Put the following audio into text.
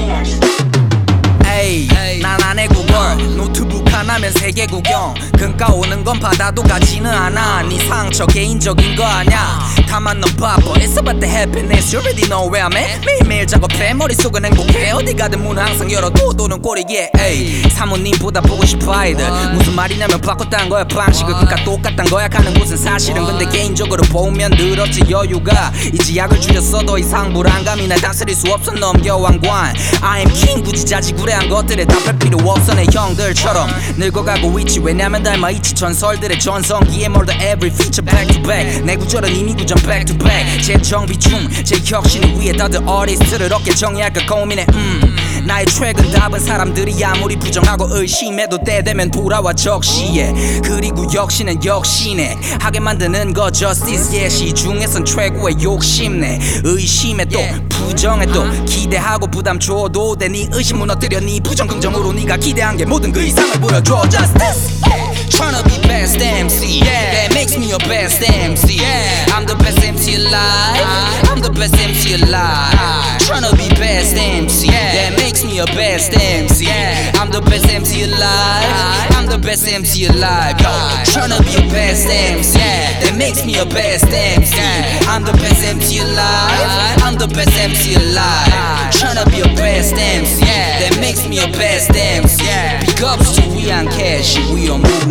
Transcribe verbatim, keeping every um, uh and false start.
에이 난 안 해 구걸 노트북 하나면 세계 구경 금가 오는 건 받아도 가지는 않아 네 상처 개인적인 거 아냐 다만 넌 바빠 It's about the happiness You already know where I'm at 매일매일 작업해 머릿속은 행복해 어디 가든 문 항상 열어도 도는 꼬리에 에이 사모님보다 보고 싶어 아이들 무슨 말이냐면 바꿨단 거야 방식을 그니까 똑같단 거야 가는 곳은 사실은 근데 개인적으로 보면 늘었지 여유가 이제 약을 줄였어 더 이상 불안감이 날 다스릴 수 없어 넘겨 왕관 I am king 굳이 자지구레한 것들에 답할 필요 없어 내 형들처럼 늙어가고 있지 왜냐면 닮아있지 전설들의 전성기에 몰더 every feature back to back 내 구절은 이미 구전 back to back 재정비중 제 혁신을 위해 다들 어리스트를 어깨 정리할까 고민해 음 나의 최근 답은 사람들이 아무리 부정하고 의심해도 때 되면 돌아와 적시에 그리고 역시는 역시네 하게 만드는 거 justice yeah 시중에선 최고의 욕심내 의심에 또 부정에 또 기대하고 부담 줘도 돼 네 의심 무너뜨려 네 부정 긍정으로 네가 기대한 게 모든 그 이상을 보여줘 Justice Tryna be best 엠씨 yeah. That makes me your best 엠씨 yeah. I'm the best 엠씨 alive I'm the best 엠씨 alive Tryna be best 엠씨 yeah. That makes me your best 엠씨 yeah. I'm the best 엠씨 alive I'm the best 엠씨 alive Yo, Tryna be your best 엠씨 yeah. That makes me your best 엠씨 I'm the best 엠씨 alive I'm the best 엠씨 alive Tryna be your best 엠씨 yeah. That makes me your best 엠씨 Big ups to we on cash We on move